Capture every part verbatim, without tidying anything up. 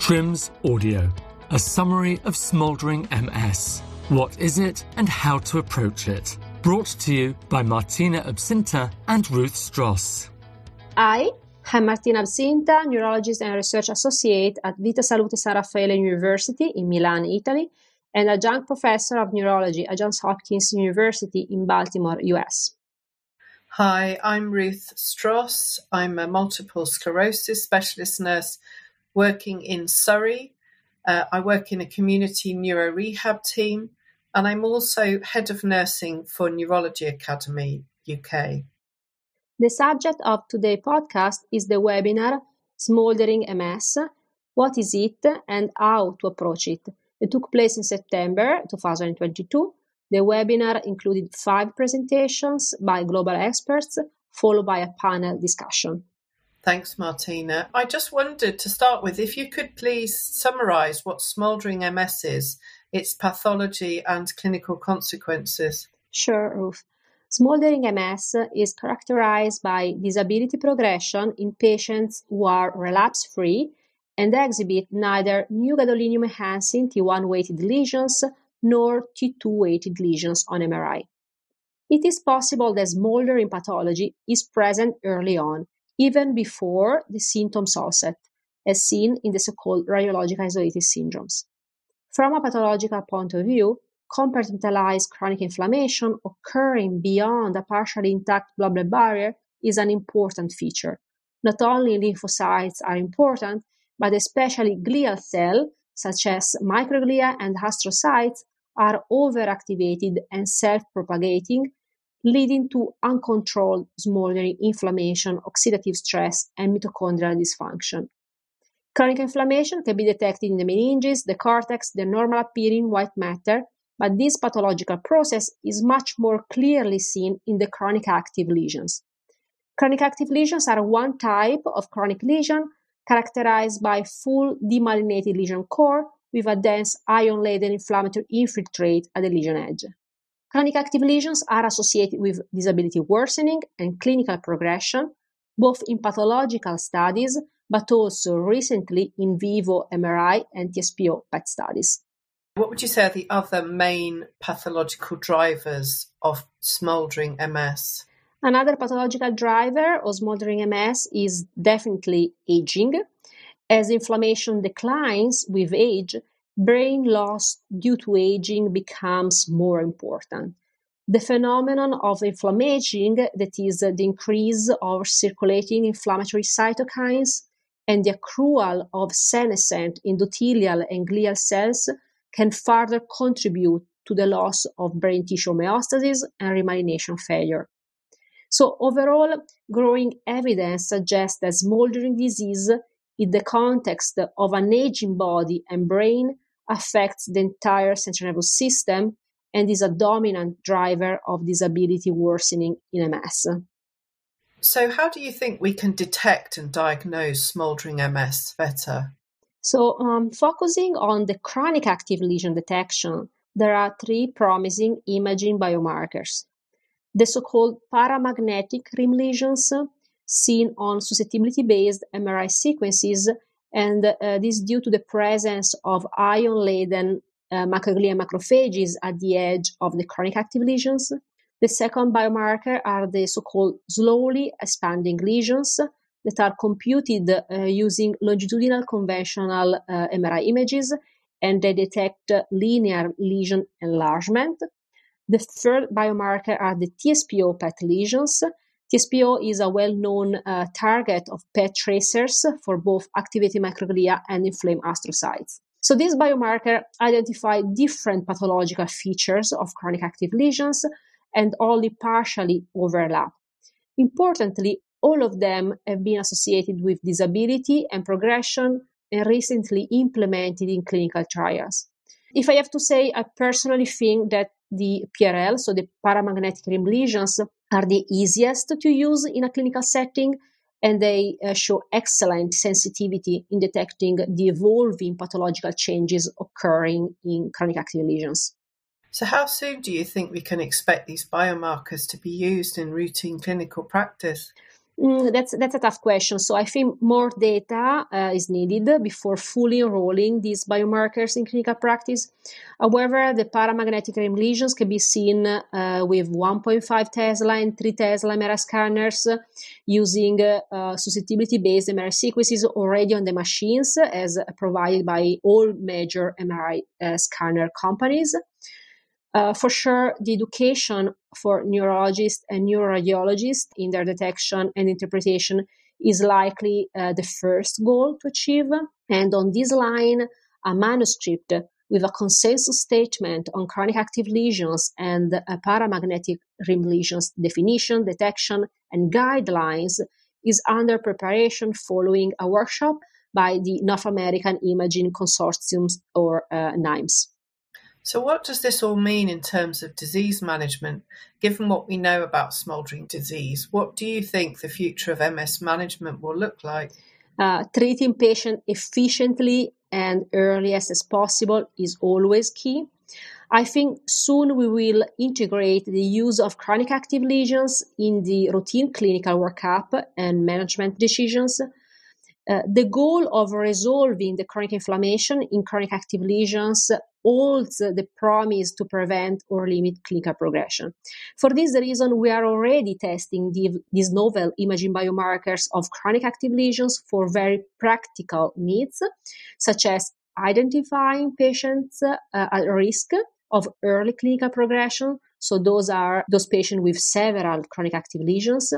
TRIMS Audio, a summary of smouldering M S. What is it and how to approach it? Brought to you by Martina Absinta and Ruth Stross. Hi, I'm Martina Absinta, neurologist and research associate at Vita Salute San Raffaele University in Milan, Italy, and adjunct professor of neurology at Johns Hopkins University in Baltimore, U S. Hi, I'm Ruth Stross. I'm a multiple sclerosis specialist nurse working in Surrey. Uh, I work in a community neuro rehab team, and I'm also head of nursing for Neurology Academy U K. The subject of today's podcast is the webinar Smouldering M S, What is it and how to approach it? It took place in September twenty twenty-two. The webinar included five presentations by global experts, followed by a panel discussion. Thanks, Martina. I just wondered to start with if you could please summarise what smouldering M S is, its pathology and clinical consequences. Sure, Ruth. Smouldering M S is characterized by disability progression in patients who are relapse-free and exhibit neither new gadolinium-enhancing T one-weighted lesions nor T two-weighted lesions on M R I. It is possible that smoldering pathology is present early on, even before the symptoms onset, as seen in the so-called radiologic isolated syndromes. From a pathological point of view, compartmentalized chronic inflammation occurring beyond a partially intact blood-brain barrier is an important feature. Not only lymphocytes are important, but especially glial cells, such as microglia and astrocytes, are overactivated and self-propagating, leading to uncontrolled smoldering, inflammation, oxidative stress, and mitochondrial dysfunction. Chronic inflammation can be detected in the meninges, the cortex, the normal appearing white matter, but this pathological process is much more clearly seen in the chronic active lesions. Chronic active lesions are one type of chronic lesion characterized by full demyelinated lesion core with a dense ion-laden inflammatory infiltrate at the lesion edge. Chronic active lesions are associated with disability worsening and clinical progression, both in pathological studies, but also recently in vivo M R I and T S P O P E T studies. What would you say are the other main pathological drivers of smouldering M S? Another pathological driver of smoldering M S is definitely aging. As inflammation declines with age, brain loss due to aging becomes more important. The phenomenon of inflammation, that is the increase of circulating inflammatory cytokines and the accrual of senescent endothelial and glial cells, can further contribute to the loss of brain tissue homeostasis and remyelination failure. So overall, growing evidence suggests that smoldering disease in the context of an aging body and brain affects the entire central nervous system and is a dominant driver of disability worsening in M S. So how do you think we can detect and diagnose smouldering M S better? So um, focusing on the chronic active lesion detection, there are three promising imaging biomarkers. The so-called paramagnetic rim lesions seen on susceptibility-based M R I sequences, and uh, this is due to the presence of ion-laden uh, macroglia macrophages at the edge of the chronic active lesions. The second biomarker are the so-called slowly expanding lesions that are computed uh, using longitudinal conventional uh, M R I images, and they detect uh, linear lesion enlargement. The third biomarker are the T S P O P E T lesions. T S P O is a well-known uh, target of P E T tracers for both activated microglia and inflamed astrocytes. So these biomarkers identify different pathological features of chronic active lesions and only partially overlap. Importantly, all of them have been associated with disability and progression and recently implemented in clinical trials. If I have to say, I personally think that the P R L, so the paramagnetic rim lesions, are the easiest to use in a clinical setting, and they uh, show excellent sensitivity in detecting the evolving pathological changes occurring in chronic active lesions. So how soon do you think we can expect these biomarkers to be used in routine clinical practice? Mm, that's that's a tough question. So I think more data uh, is needed before fully enrolling these biomarkers in clinical practice. However, the paramagnetic rim lesions can be seen uh, with one point five Tesla and three Tesla M R I scanners uh, using uh, uh, susceptibility-based M R I sequences already on the machines as provided by all major M R I uh, scanner companies. Uh, for sure, the education for neurologists and neuroradiologists in their detection and interpretation is likely uh, the first goal to achieve. And on this line, a manuscript with a consensus statement on chronic active lesions and a paramagnetic rim lesions definition, detection, and guidelines is under preparation following a workshop by the North American Imaging Consortium, or uh, NIMS. So what does this all mean in terms of disease management? Given what we know about smoldering disease, what do you think the future of M S management will look like? Uh, treating patients efficiently and earliest as possible is always key. I think soon we will integrate the use of chronic active lesions in the routine clinical workup and management decisions. Uh, the goal of resolving the chronic inflammation in chronic active lesions holds the promise to prevent or limit clinical progression. For this reason, we are already testing the, these novel imaging biomarkers of chronic active lesions for very practical needs, such as identifying patients uh, at risk of early clinical progression. So those are those patients with several chronic active lesions,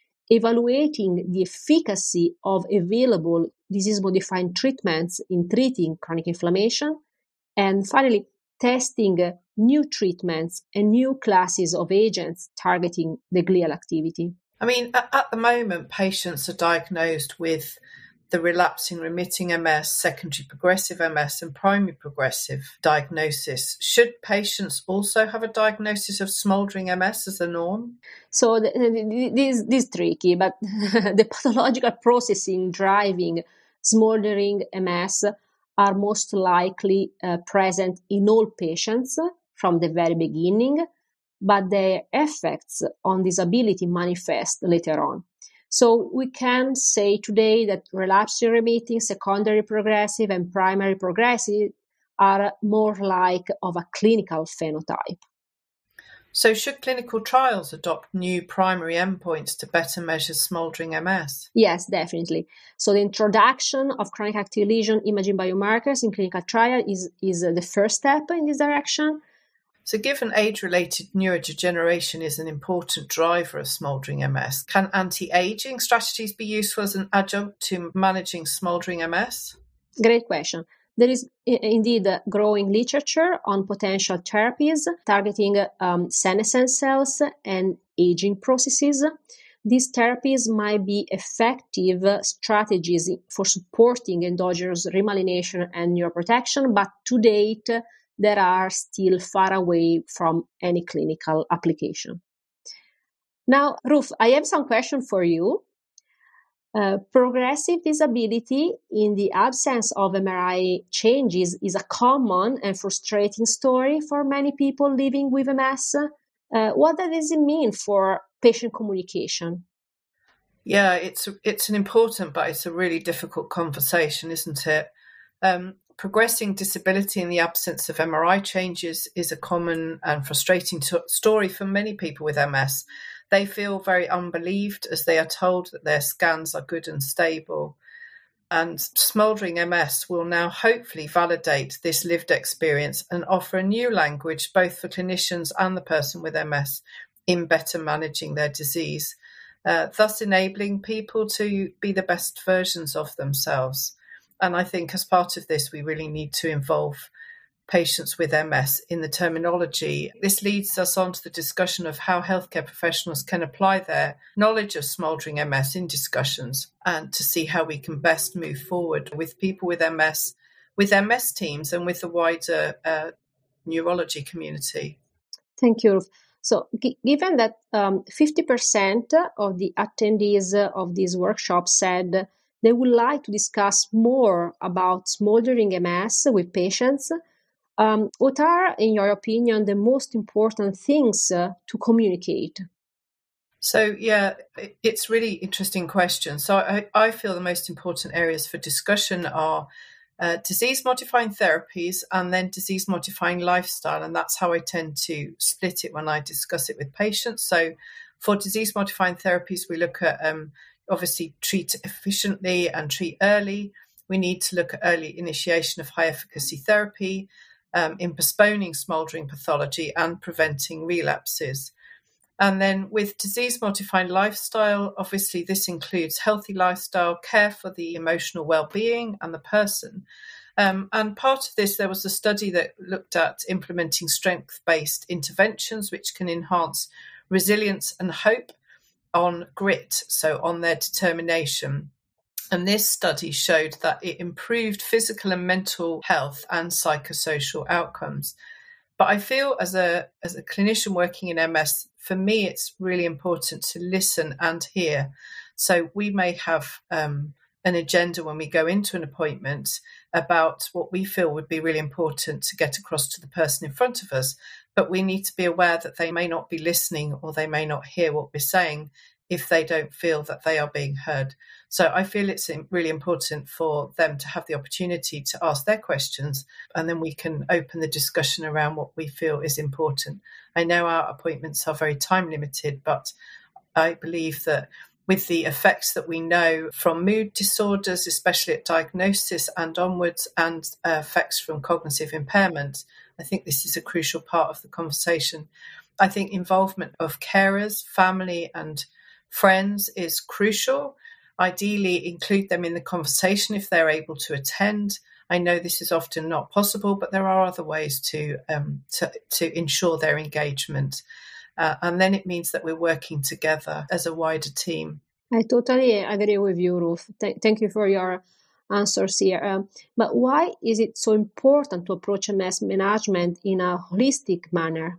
evaluating the efficacy of available disease-modifying treatments in treating chronic inflammation, and finally, testing new treatments and new classes of agents targeting the glial activity. I mean, at, at the moment, patients are diagnosed with the relapsing remitting M S, secondary progressive M S, and primary progressive diagnosis. Should patients also have a diagnosis of smoldering M S as a norm? So the, the, this, this is tricky, but the pathological processing driving smoldering M S are most likely uh, present in all patients from the very beginning, but their effects on disability manifest later on. So we can say today that relapsing remitting, secondary progressive, and primary progressive are more like of a clinical phenotype. So should clinical trials adopt new primary endpoints to better measure smoldering M S? Yes, definitely. So the introduction of chronic active lesion imaging biomarkers in clinical trial is, is the first step in this direction. So given age-related neurodegeneration is an important driver of smoldering M S, can anti-aging strategies be useful as an adjunct to managing smoldering M S? Great question. There is indeed growing literature on potential therapies targeting um, senescent cells and aging processes. These therapies might be effective strategies for supporting endogenous remyelination and neuroprotection, but to date, they are still far away from any clinical application. Now, Ruth, I have some questions for you. Uh, progressive disability in the absence of M R I changes is a common and frustrating story for many people living with M S. Uh, what does it mean for patient communication? Yeah, it's it's an important, but it's a really difficult conversation, isn't it? Um, progressing disability in the absence of M R I changes is a common and frustrating t- story for many people with M S. They feel very unbelieved as they are told that their scans are good and stable. And smoldering M S will now hopefully validate this lived experience and offer a new language both for clinicians and the person with M S in better managing their disease, uh, thus enabling people to be the best versions of themselves. And I think as part of this, we really need to involve patients with M S in the terminology. This leads us on to the discussion of how healthcare professionals can apply their knowledge of smoldering M S in discussions and to see how we can best move forward with people with M S, with M S teams and with the wider uh, neurology community. Thank you. So g- given that um, fifty percent of the attendees of this workshop said they would like to discuss more about smoldering M S with patients, Um, what are, in your opinion, the most important things uh, to communicate? So, yeah, it's really interesting question. So I, I feel the most important areas for discussion are uh, disease-modifying therapies and then disease-modifying lifestyle. And that's how I tend to split it when I discuss it with patients. So for disease-modifying therapies, we look at, um, obviously, treat efficiently and treat early. We need to look at early initiation of high-efficacy therapy, um, in postponing smouldering pathology and preventing relapses. And then with disease-modifying lifestyle, obviously this includes healthy lifestyle, care for the emotional well-being and the person. Um, and part of this, there was a study that looked at implementing strength-based interventions, which can enhance resilience and hope on grit, so on their determination. And this study showed that it improved physical and mental health and psychosocial outcomes. But I feel as a as a clinician working in M S, for me, it's really important to listen and hear. So we may have um, an agenda when we go into an appointment about what we feel would be really important to get across to the person in front of us. But we need to be aware that they may not be listening or they may not hear what we're saying if they don't feel that they are being heard. So I feel it's really important for them to have the opportunity to ask their questions, and then we can open the discussion around what we feel is important. I know our appointments are very time limited, but I believe that with the effects that we know from mood disorders, especially at diagnosis and onwards, and uh, effects from cognitive impairment, I think this is a crucial part of the conversation. I think involvement of carers, family and friends is crucial. Ideally, include them in the conversation if they're able to attend. I know this is often not possible, but there are other ways to um, to, to ensure their engagement. Uh, and then it means that we're working together as a wider team. I totally agree with you, Ruth. Th- thank you for your answers here. Um, but why is it so important to approach M S management in a holistic manner?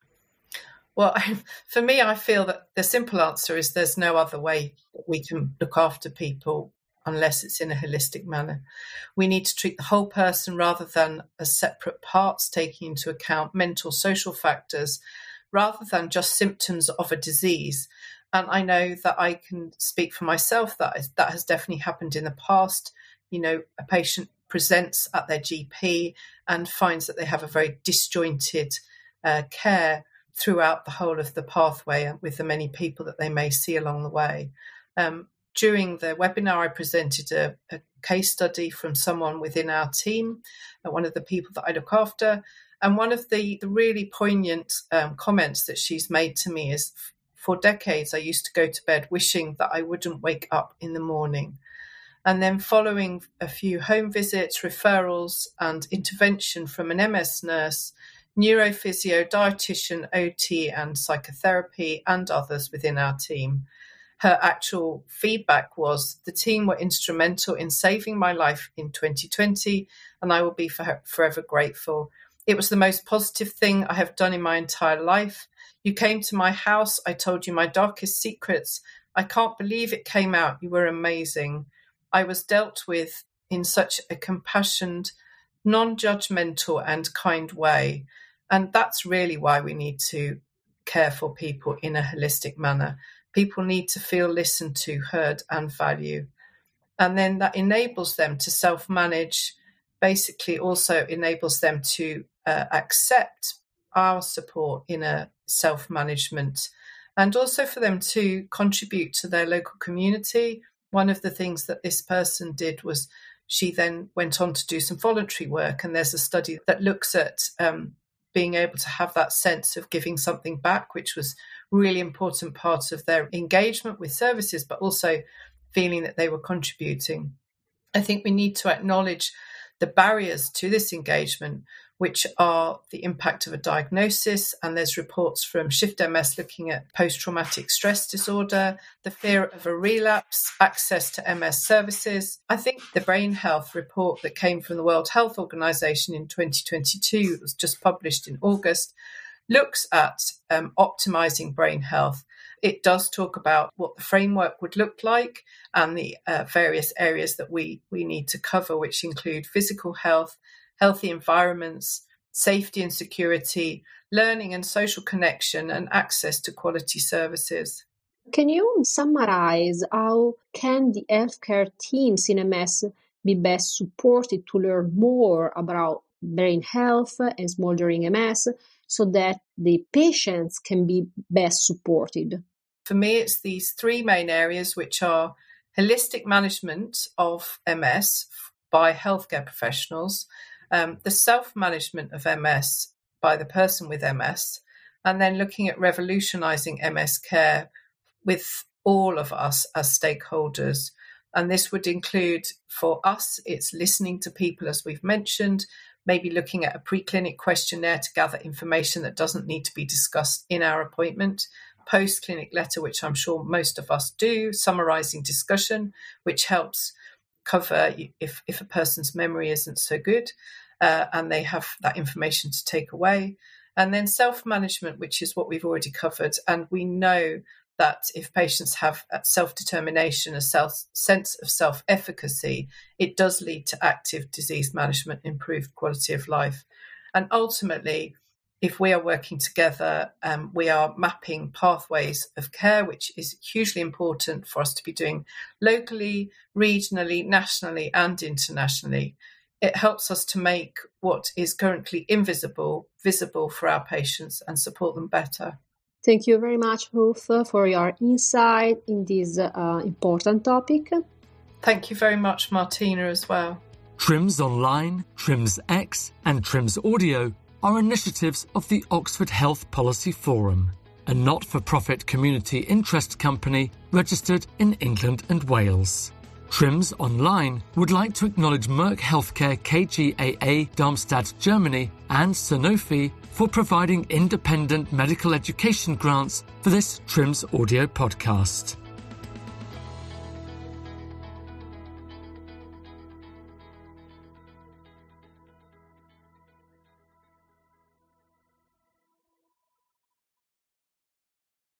Well, for me, I feel that the simple answer is there's no other way that we can look after people unless it's in a holistic manner. We need to treat the whole person rather than as separate parts, taking into account mental, social factors, rather than just symptoms of a disease. And I know that I can speak for myself that is, that has definitely happened in the past. You know, a patient presents at their G P and finds that they have a very disjointed uh, care throughout the whole of the pathway with the many people that they may see along the way. Um, during the webinar, I presented a, a case study from someone within our team, uh, one of the people that I look after. And one of the, the really poignant um, comments that she's made to me is, for decades, I used to go to bed wishing that I wouldn't wake up in the morning. And then following a few home visits, referrals and intervention from an M S nurse, neurophysio, dietitian, O T and psychotherapy and others within our team, her actual feedback was the team were instrumental in saving my life in twenty twenty, and I will be for her forever grateful. It was the most positive thing I have done in my entire life. You came to my house. I told you my darkest secrets. I can't believe it came out. You were amazing. I was dealt with in such a compassionate, non-judgmental and kind way. And that's really why we need to care for people in a holistic manner. People need to feel listened to, heard and valued. And then that enables them to self-manage, basically also enables them to uh, accept our support in a self-management, and also for them to contribute to their local community. One of the things that this person did was she then went on to do some voluntary work, and there's a study that looks at um, being able to have that sense of giving something back, which was really important part of their engagement with services, but also feeling that they were contributing. I think we need to acknowledge the barriers to this engagement, which are the impact of a diagnosis. And there's reports from Shift M S looking at post-traumatic stress disorder, the fear of a relapse, access to M S services. I think the brain health report that came from the World Health Organization in twenty twenty-two, it was just published in August, looks at um, optimizing brain health. It does talk about what the framework would look like and the uh, various areas that we, we need to cover, which include physical health, healthy environments, safety and security, learning and social connection, and access to quality services. Can you summarize how can the healthcare teams in M S be best supported to learn more about brain health and smoldering M S so that the patients can be best supported? For me, it's these three main areas, which are holistic management of M S by healthcare professionals, um, the self-management of M S by the person with M S, and then looking at revolutionising M S care with all of us as stakeholders. And this would include, for us, it's listening to people, as we've mentioned, maybe looking at a preclinic questionnaire to gather information that doesn't need to be discussed in our appointment, post-clinic letter, which I'm sure most of us do, summarising discussion, which helps cover if, if a person's memory isn't so good uh, and they have that information to take away. And then self-management, which is what we've already covered. And we know that if patients have self-determination, a self sense of self-efficacy, it does lead to active disease management, improved quality of life. And ultimately, if we are working together, um, we are mapping pathways of care, which is hugely important for us to be doing locally, regionally, nationally, and internationally. It helps us to make what is currently invisible visible for our patients and support them better. Thank you very much, Ruth, for your insight in this uh, important topic. Thank you very much, Martina, as well. TRIMS Online, TRIMS X, and TRIMS Audio are initiatives of the Oxford Health Policy Forum, a not-for-profit community interest company registered in England and Wales. TRIMS Online would like to acknowledge Merck Healthcare K G A A Darmstadt, Germany, and Sanofi for providing independent medical education grants for this TRIMS audio podcast.